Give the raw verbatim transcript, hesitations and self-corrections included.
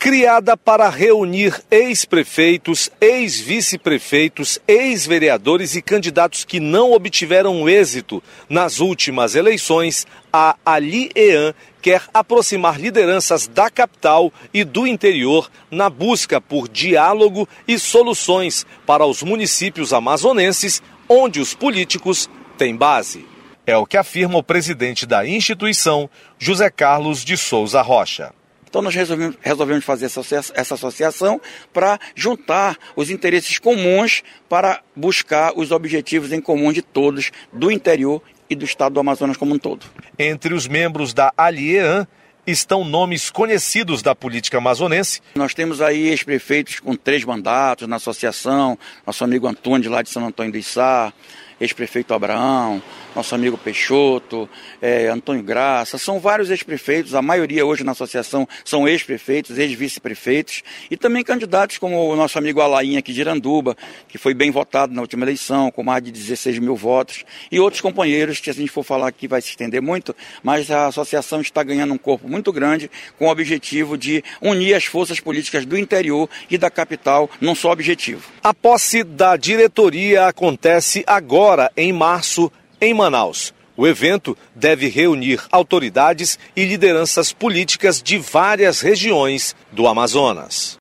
Criada para reunir ex-prefeitos, ex-vice-prefeitos, ex-vereadores e candidatos que não obtiveram êxito nas últimas eleições, a AliEan quer aproximar lideranças da capital e do interior na busca por diálogo e soluções para os municípios amazonenses, onde os políticos têm base. É o que afirma o presidente da instituição, José Carlos de Souza Rocha. Então nós resolvemos, resolvemos fazer essa, essa associação para juntar os interesses comuns para buscar os objetivos em comum de todos, do interior e do estado do Amazonas como um todo. Entre os membros da AliEan estão nomes conhecidos da política amazonense. Nós temos aí ex-prefeitos com três mandatos na associação, nosso amigo Antônio lá de São Antônio do Içá, ex-prefeito Abraão, nosso amigo Peixoto, é, Antônio Graça, são vários ex-prefeitos, a maioria hoje na associação são ex-prefeitos, ex-vice-prefeitos, e também candidatos como o nosso amigo Alain aqui de Iranduba, que foi bem votado na última eleição, com mais de dezesseis mil votos, e outros companheiros, que se a gente for falar aqui vai se estender muito, mas a associação está ganhando um corpo muito grande, com o objetivo de unir as forças políticas do interior e da capital num só objetivo. A posse da diretoria acontece agora, em março, em Manaus. O evento deve reunir autoridades e lideranças políticas de várias regiões do Amazonas.